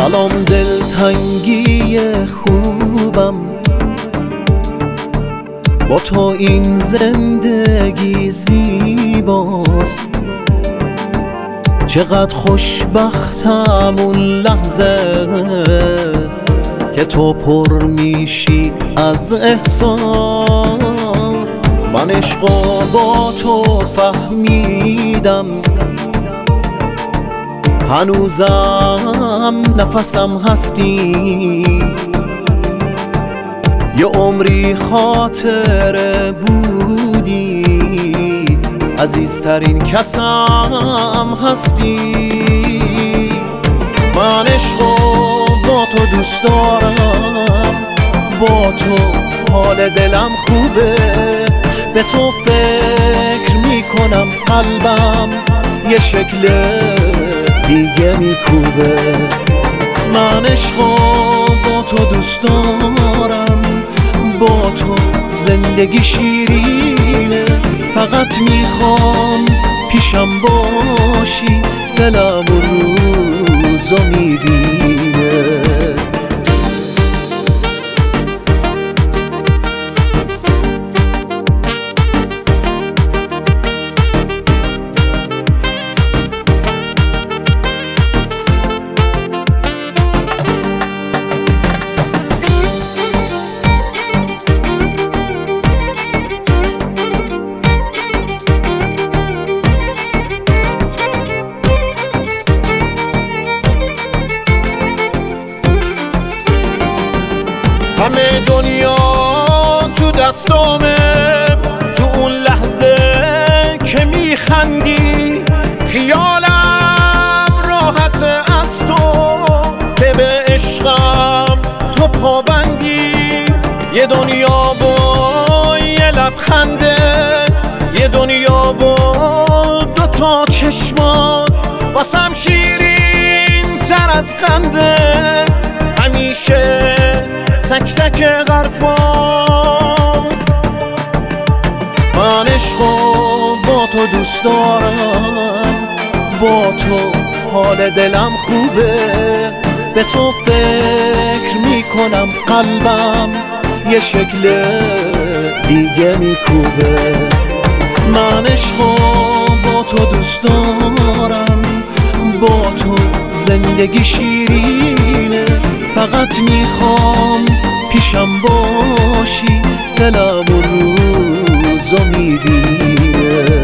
سلام دلتنگی خوبم، با تو این زندگی زیباست. چقدر خوشبختم اون لحظه که تو پر میشی از احساس. من عشقو با تو فهمیدم، هنوزم نفسم هستی. یه عمری خاطره بودی، عزیزترین کسم هستی. من عشقو با تو دوست دارم، با تو حال دلم خوبه. به تو فکر میکنم قلبم یه شکل دیگه میکوبه. من عشقو با تو دوست دارم، با تو زندگی شیرینه. فقط میخوام پیشم باشی، دلم اون روزو میبینه. همه دنیا تو دستامه، تو اون لحظه که میخندی خیالم راحت از تو، که به عشقم تو پابندی. یه دنیا با یه لبخندت، یه دنیا با دوتا چشمات، واسم شیرین تر از قندت. همیشه تک تک غرفات. من عشقو با تو دوست دارم، با تو حال دلم خوبه. به تو فکر میکنم قلبم یه شکل دیگه میکوبه. من عشقو با تو دوست دارم، با تو زندگی شیرینه. فقط میخوام پیشم باشی، دلم اون روزو میبینه.